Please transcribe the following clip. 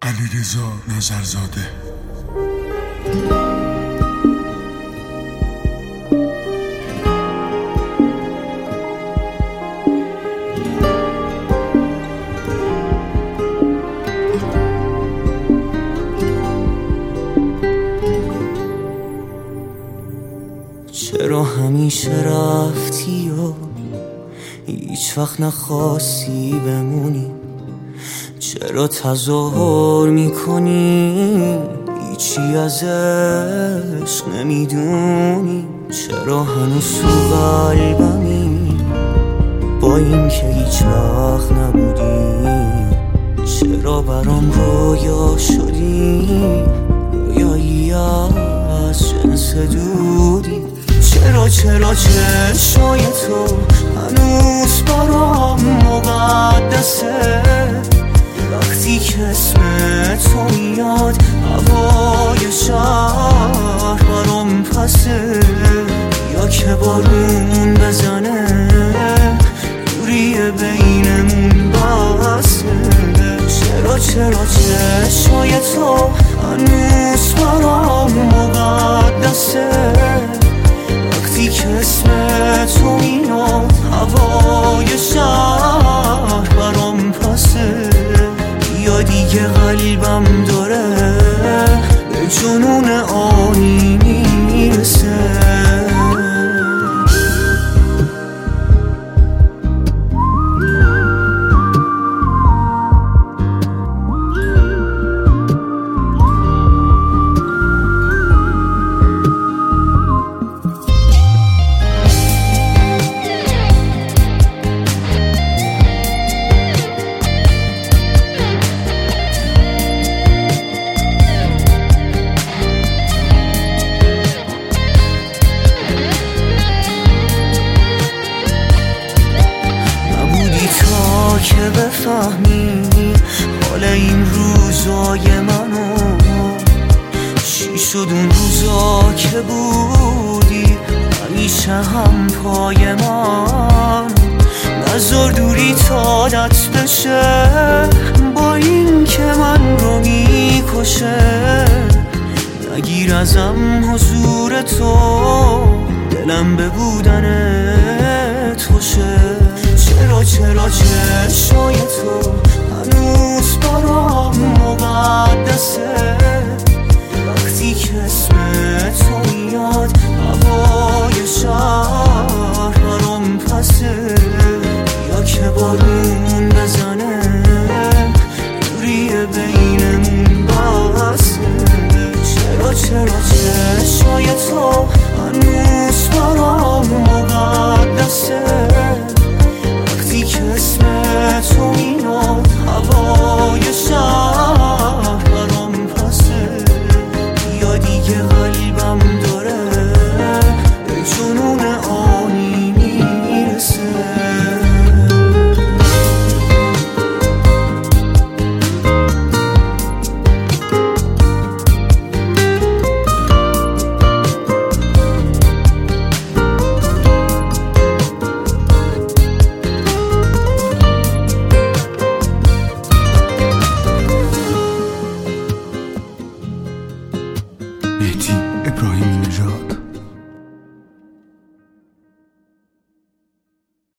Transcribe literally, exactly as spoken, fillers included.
علیرضا نظرزاده. چرا همیشه رفتی و هیچ وقت نخواستی بمونی؟ چرا تظاهر میکنی هیچی از عشق نمیدونی؟ چرا هنوز تو قلبمی با این که هیچ وقت نبودی؟ چرا برام رویا شدی، رویایی از جنس دودی؟ چرا چرا چشمای تو هنوز برام مقدسه؟ وقتی که اسم تو میاد هوای شهر برام پسه، یا که بارون بزنه دوری بینمون بسه. چرا چرا چشمای تو هنوز برام مقدسه؟ وقتی که اسم تو میاد هوای شهر برام پسه، یا دیگه قلبم داره به جنون آنی میرسه. که بفهمی حال این روزای منو، چی شد اون روزا که بودی همیشه هم پای من؟ نذار دوری تا عادت بشه با این که من رو میکشه. نگیر ازم حضور تو، دلم به بودن توشه. چرا چرا چشمای تو هنوز برام مقدسه؟ وقتی که اسم تو میاد هوای شهر برام پسه، یا که بارون بزنه دوری بینمون بسه. چرا چرا چشمای تو هنوز برام مقدسه؟ وقتی که اسم تو